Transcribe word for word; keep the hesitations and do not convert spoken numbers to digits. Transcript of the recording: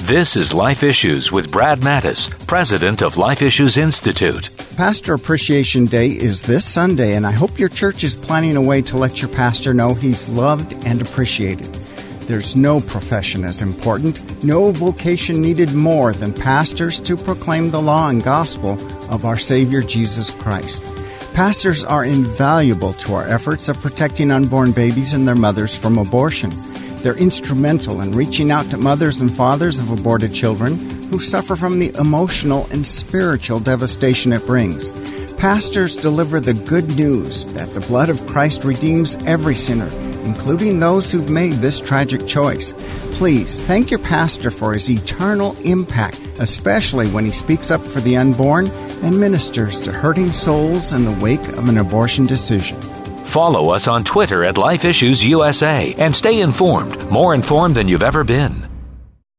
This is Life Issues with Brad Mattis, president of Life Issues Institute. Pastor Appreciation Day is this Sunday, and I hope your church is planning a way to let your pastor know he's loved and appreciated. There's no profession as important, no vocation needed more than pastors to proclaim the law and gospel of our Savior Jesus Christ. Pastors are invaluable to our efforts of protecting unborn babies and their mothers from abortion. They're instrumental in reaching out to mothers and fathers of aborted children who suffer from the emotional and spiritual devastation it brings. Pastors deliver the good news that the blood of Christ redeems every sinner, including those who've made this tragic choice. Please thank your pastor for his eternal impact, especially when he speaks up for the unborn and ministers to hurting souls in the wake of an abortion decision. Follow us on Twitter at Life Issues U S A and stay informed, more informed than you've ever been.